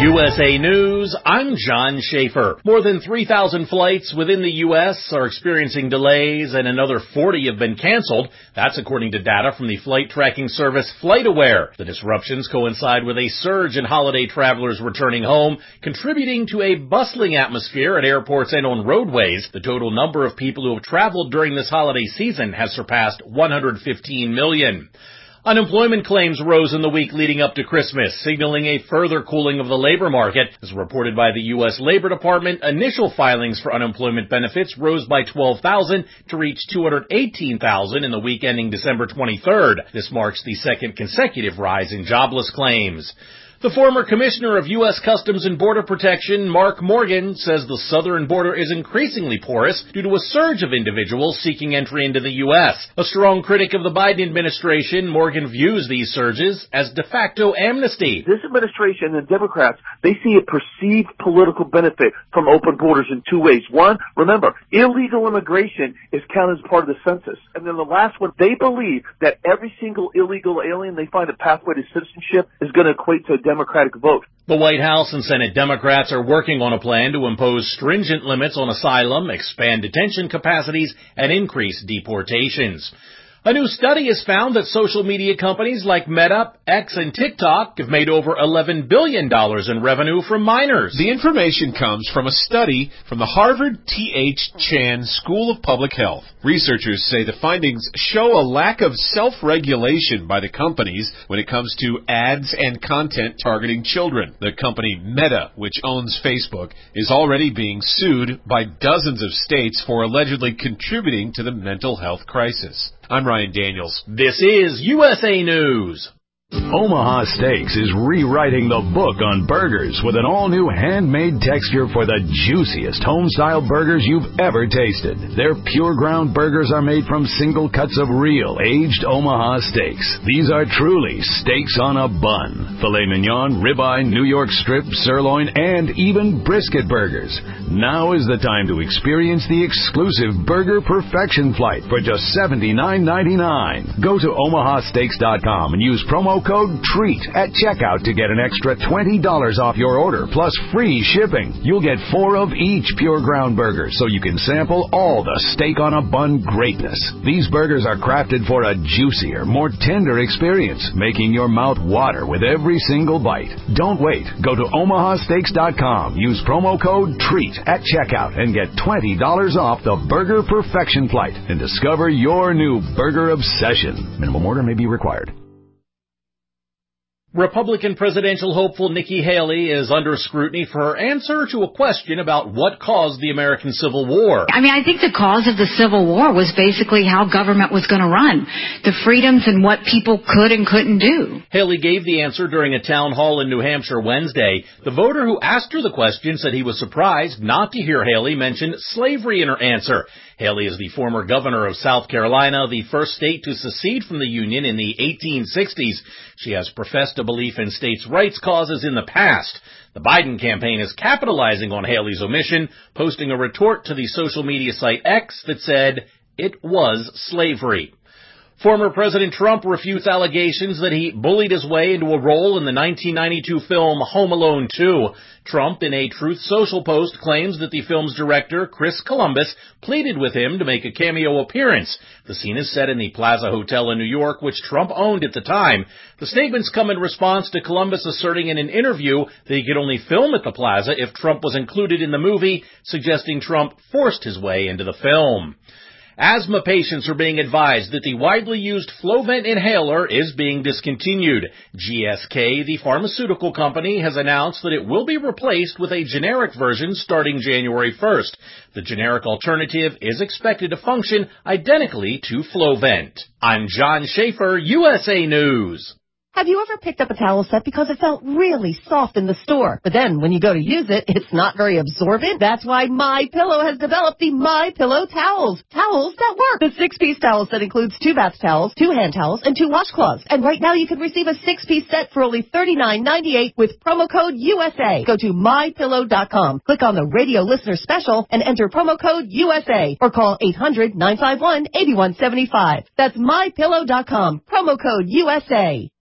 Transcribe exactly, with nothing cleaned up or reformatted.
U S A News, I'm John Schaefer. More than three thousand flights within the U S are experiencing delays and another forty have been canceled. That's according to data from the flight tracking service FlightAware. The disruptions coincide with a surge in holiday travelers returning home, contributing to a bustling atmosphere at airports and on roadways. The total number of people who have traveled during this holiday season has surpassed one hundred fifteen million. Unemployment claims rose in the week leading up to Christmas, signaling a further cooling of the labor market. As reported by the U S Labor Department, initial filings for unemployment benefits rose by twelve thousand to reach two hundred eighteen thousand in the week ending December twenty-third. This marks the second consecutive rise in jobless claims. The former commissioner of U S Customs and Border Protection, Mark Morgan, says the southern border is increasingly porous due to a surge of individuals seeking entry into the U S. A strong critic of the Biden administration, Morgan views these surges as de facto amnesty. This administration and Democrats, they see a perceived political benefit from open borders in two ways. One, remember, illegal immigration is counted as part of the census. And then the last one, they believe that every single illegal alien they find a pathway to citizenship is going to equate to a Democratic vote. The White House and Senate Democrats are working on a plan to impose stringent limits on asylum, expand detention capacities, and increase deportations. A new study has found that social media companies like Meta, X, and TikTok have made over eleven billion dollars in revenue from minors. The information comes from a study from the Harvard T H Chan School of Public Health. Researchers say the findings show a lack of self-regulation by the companies when it comes to ads and content targeting children. The company Meta, which owns Facebook, is already being sued by dozens of states for allegedly contributing to the mental health crisis. I'm Ryan Daniels. This is U S A News. Omaha Steaks is rewriting the book on burgers with an all-new handmade texture for the juiciest home-style burgers you've ever tasted. Their pure ground burgers are made from single cuts of real, aged Omaha steaks. These are truly steaks on a bun. Filet mignon, ribeye, New York strip, sirloin, and even brisket burgers. Now is the time to experience the exclusive Burger Perfection Flight for just seventy-nine ninety-nine. Go to omaha steaks dot com and use promo code TREAT at checkout to get an extra twenty dollars off your order plus free shipping. You'll get four of each pure ground burger so you can sample all the steak on a bun greatness. These burgers are crafted for a juicier, more tender experience, making your mouth water with every single bite. Don't wait. Go to omaha steaks dot com. Use promo code TREAT at checkout and get twenty dollars off the Burger Perfection Flight and discover your new burger obsession. Minimum order may be required. Republican presidential hopeful Nikki Haley is under scrutiny for her answer to a question about what caused the American Civil War. I mean, I think the cause of the Civil War was basically how government was going to run, the freedoms and what people could and couldn't do. Haley gave the answer during a town hall in New Hampshire Wednesday. The voter who asked her the question said he was surprised not to hear Haley mention slavery in her answer. Haley is the former governor of South Carolina, the first state to secede from the Union in the eighteen sixties. She has professed a belief in states' rights causes in the past. The Biden campaign is capitalizing on Haley's omission, posting a retort to the social media site X that said, "It was slavery." Former President Trump refutes allegations that he bullied his way into a role in the nineteen ninety-two film Home Alone two. Trump, in a Truth Social post, claims that the film's director, Chris Columbus, pleaded with him to make a cameo appearance. The scene is set in the Plaza Hotel in New York, which Trump owned at the time. The statements come in response to Columbus asserting in an interview that he could only film at the Plaza if Trump was included in the movie, suggesting Trump forced his way into the film. Asthma patients are being advised that the widely used Flovent inhaler is being discontinued. G S K, the pharmaceutical company, has announced that it will be replaced with a generic version starting January first. The generic alternative is expected to function identically to Flovent. I'm John Schaefer, U S A News. Have you ever picked up a towel set because it felt really soft in the store, but then when you go to use it, it's not very absorbent? That's why MyPillow has developed the MyPillow towels. Towels that work. The six-piece towel set includes two bath towels, two hand towels, and two washcloths. And right now you can receive a six-piece set for only thirty-nine ninety-eight with promo code U S A. Go to my pillow dot com, click on the radio listener special, and enter promo code U S A, or call eight hundred nine five one eight one seven five. That's my pillow dot com, promo code U S A.